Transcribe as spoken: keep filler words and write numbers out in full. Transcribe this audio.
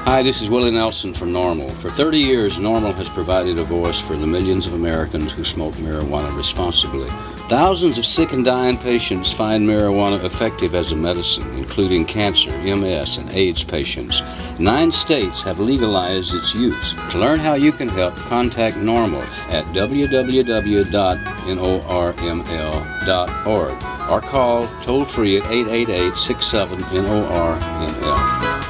Hi, this is Willie Nelson for NORML. For thirty years, NORML has provided a voice for the millions of Americans who smoke marijuana responsibly. Thousands of sick and dying patients find marijuana effective as a medicine, including cancer, M S, and AIDS patients. Nine states have legalized its use. To learn how you can help, contact NORML at w w w dot norml dot org or call toll-free at eight eight eight, six seven, N O R M L.